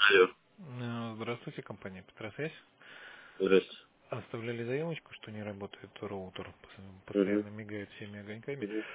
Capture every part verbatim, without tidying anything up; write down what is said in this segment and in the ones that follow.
Алло. Э, Здравствуйте, компания Петросвязь. Здравствуйте. Оставляли заявочку, что не работает роутер, пос- Угу. постоянно мигает всеми огоньками. Угу.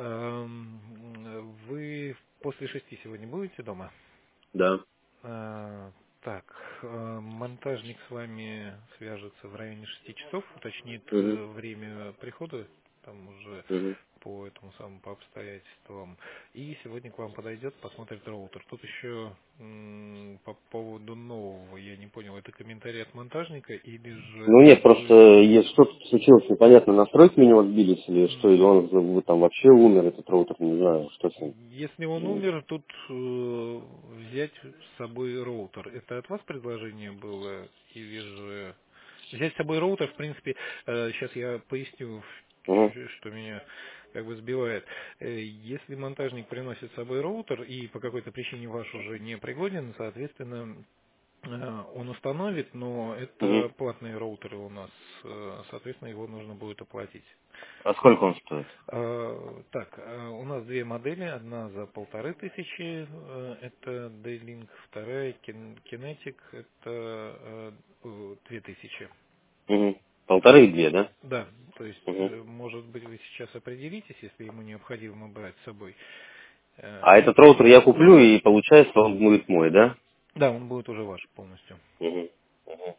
Эм, Вы после шести сегодня будете дома? Да. Э, Так, э, монтажник с вами свяжется в районе шести часов, уточнит Угу. э, время прихода, там уже Угу. по этому самому, по обстоятельствам. И сегодня к вам подойдет, посмотрит роутер. Тут еще м, по поводу нового, я не понял, это комментарий от монтажника или же Ну нет, просто вы... е- что-то случилось непонятно, настройки у него сбились или что, или м, он за- там вообще умер, этот роутер, не знаю, что с ним. Если он М. умер, тут э, взять с собой роутер. Это от вас предложение было или же... Взять с собой роутер, в принципе, э, сейчас я поясню, Угу. ч- что меня как бы сбивает. Э, Если монтажник приносит с собой роутер и по какой-то причине ваш уже не пригоден, соответственно, э, он установит, но Угу. это платные роутеры у нас, э, соответственно, его нужно будет оплатить. А сколько он стоит? Э, Так, э, у нас две модели, одна за полторы тысячи, э, это D-Link, вторая Kin- Kinetic, это э, э, две тысячи. Угу. Полторы и две, да? Да, то есть, Угу. э, может быть, вы сейчас определитесь, если ему необходимо брать с собой. Э, А И, этот роутер я куплю, и получается он будет мой, да? да, он будет уже ваш полностью. Угу. Угу.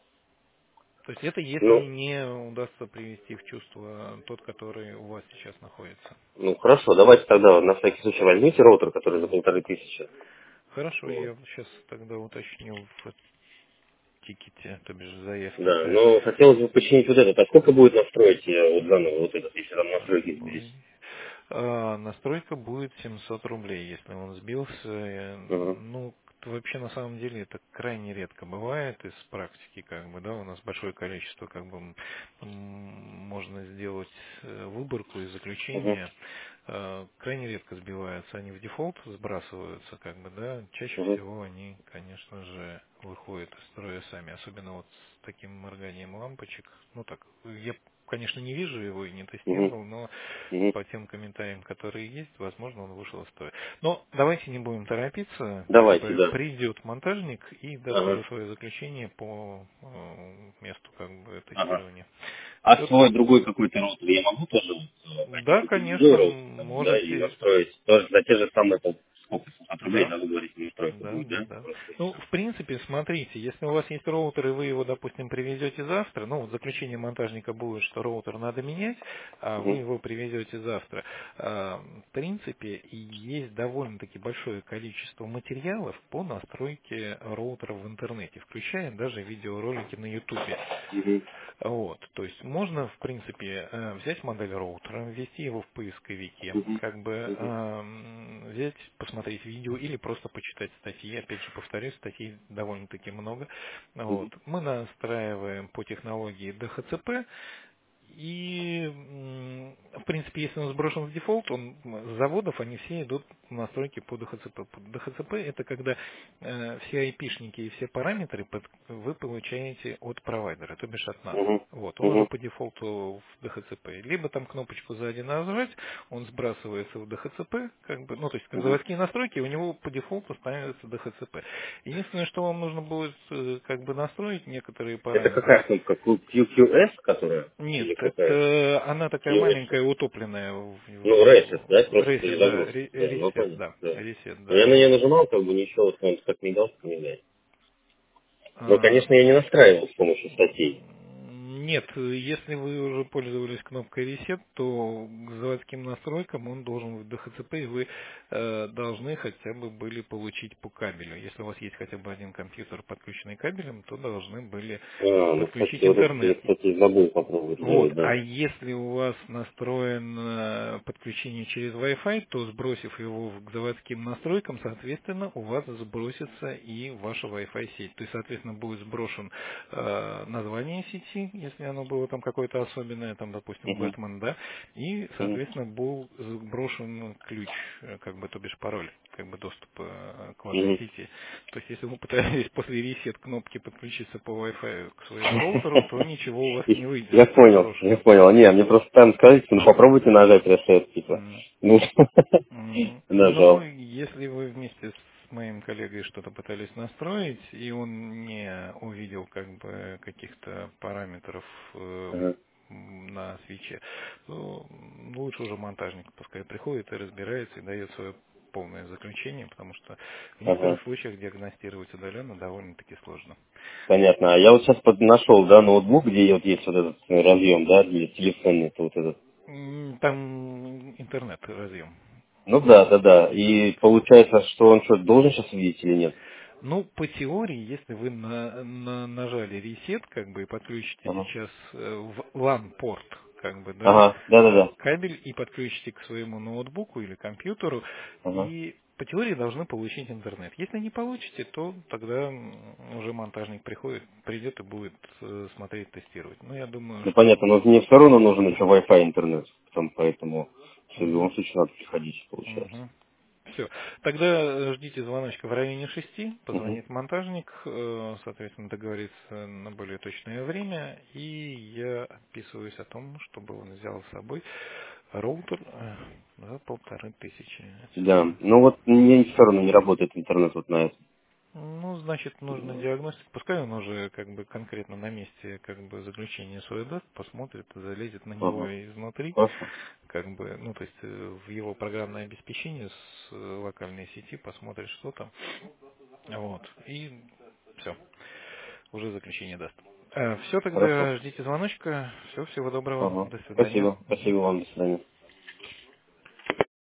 То есть это если Ну, не удастся привести в чувство тот, который у вас сейчас находится. ну хорошо, давайте тогда на всякий случай возьмите роутер, который за Мгм. полторы тысячи. Хорошо, Вот. я сейчас тогда уточню в тикете, то бишь в заявке. Да, но хотелось бы починить вот этот. А сколько будет настроить э, вот заново вот этот, если там настройки Ой. сбились? А, настройка будет семьсот рублей, если он сбился. Э, Ага. Ну, т- вообще на самом деле это крайне редко бывает из практики, как бы, да, у нас большое количество, как бы, м, м, можно сделать э, выборку и Ага. заключение. Э, Крайне редко сбиваются, они в дефолт сбрасываются, как бы, да. Чаще Ага. всего они, конечно же, выходят из строя сами, особенно вот с таким морганием лампочек. Ну так, я, конечно, не вижу его и не Ага. тестировал, но Ага. по тем комментариям, которые есть, возможно, он вышел из строя. Но давайте не будем торопиться, как Давайте, бы да. придет монтажник и даст Ага. уже свое заключение по э, месту как бы Ага. тестирования. А Все. свой другой какой-то роутер я могу тоже вот, э, Да, прикинуть другой конечно, роутер, там, да, и можете. настроить тоже за те же самые там, сколько, семьсот рублей, Да, да, вы говорите, настройка да, будет, да, да? да. Просто и Ну, все. в принципе, смотрите, если у вас есть роутер, и вы его, допустим, привезете завтра, ну, вот заключение монтажника будет, что роутер надо менять, а вы Угу. его привезете завтра. А, В принципе, и есть довольно-таки большое количество материалов по настройке роутера в интернете, включая даже видеоролики на ютубе. Угу. Вот, то есть можно, в принципе, э, взять модель роутера, ввести его в поисковике, Угу. как бы Угу. эм, взять, посмотреть видео или просто почитать статьи. Опять же, повторюсь, статей довольно-таки много. Вот. Угу. Мы настраиваем по технологии ди эйч си пи, и, м, в принципе, если он сброшен в дефолт, он с заводов, они все идут в настройки по ди эйч си пи. ди эйч си пи это когда э, все айпишники и все параметры под- вы получаете от провайдера, то бишь от нас. Угу. Вот, он уже Угу. по дефолту в ди эйч си пи. Либо там кнопочку сзади нажать, он сбрасывается в ди эйч си пи, как бы, ну, то есть как Угу. заводские настройки, у него по дефолту ставится ди эйч си пи. Единственное, что вам нужно будет э, как бы настроить некоторые Это параметры. какая кнопка? Q- QQS, которая? Нет, Или какая? это она такая Или Reset? маленькая, утопленная в, Ну, Reset, да, в- в просто ресет, да, перезагрузка. ре- Да, ну ресет, понятно, да, да. ресет, Но да. я на нее нажимал, как бы ничего, вот он как мигал, так мигает. Но, А, конечно, я не настраивал с помощью статей. Нет, если вы уже пользовались кнопкой Reset, то к заводским настройкам он должен в ди эйч си пи, и вы э, должны хотя бы были получить по кабелю. Если у вас есть хотя бы один компьютер, подключенный кабелем, то должны были А, ну, кстати, подключить вот это я, интернет. кстати, забыл попробовать Вот. сделать, А да. если у вас настроено подключение через Wi-Fi, то сбросив его к заводским настройкам, соответственно, у вас сбросится и ваша Wi-Fi сеть. То есть, соответственно, будет сброшен э, название сети, если оно было там какое-то особенное, там, допустим, Угу. Batman, да, и, Угу. соответственно, был сброшен ключ, э, как бы, то бишь пароль, как бы доступа э, к вашей Угу. сети. То есть, если вы пытаетесь после ресет кнопки подключиться по Wi-Fi к своему роутеру, то ничего у вас не выйдет, Я будет понял, я сброшено. понял. Не, мне просто там сказали, ну попробуйте нажать ресет, типа. Мгм. Ну, Мгм. Ну, нажал. если вы вместе с с моим коллегой что-то пытались настроить, и он не увидел как бы каких-то параметров э, Ага. на свече, то лучше уже монтажник пускай приходит и разбирается и дает свое полное заключение, потому что в Ага. некоторых случаях диагностировать удаленно довольно-таки сложно. Понятно. А я вот сейчас под- нашел, да, ноутбук, где вот есть вот этот э, разъем, да, для телефона, это вот этот. М, Там интернет разъем. Ну да, да, да. И получается, что он что, должен сейчас увидеть или нет? Ну, по теории, если вы на- на- нажали ресет, как бы, и подключите Ага. сейчас э, в лан-порт, как бы, да, Ага, да, да, да. кабель и подключите к своему ноутбуку или компьютеру, Ага. и по теории должны получить интернет. Если не получите, то тогда м, уже монтажник приходит, придет и будет э, смотреть, тестировать. Ну, я думаю, Ну что... понятно, но мне все равно нужен еще Wi-Fi интернет, потом, поэтому в Мгм, любом случае надо приходить, получается. мгм. Все. Тогда э, ждите звоночка в районе шести, Угу. позвонит монтажник, э, соответственно, договорится на более точное время, и я отписываюсь о том, чтобы он взял с собой роутер э, за полторы тысячи. Да, Отсюда. ну вот мне все равно не работает интернет вот на это. Ну, значит, нужно Ну, диагностику. Пускай он уже как бы конкретно на месте как бы заключение свое даст, посмотрит, залезет на него ага. изнутри, Хорошо. как бы, ну, то есть э, в его программное обеспечение с э, локальной сети посмотрит, что там. Вот. И все. Уже заключение даст. Все, Хорошо. тогда ждите звоночка. Все, всего доброго. Ага. До свидания. Спасибо. Мгм. Спасибо вам. До свидания.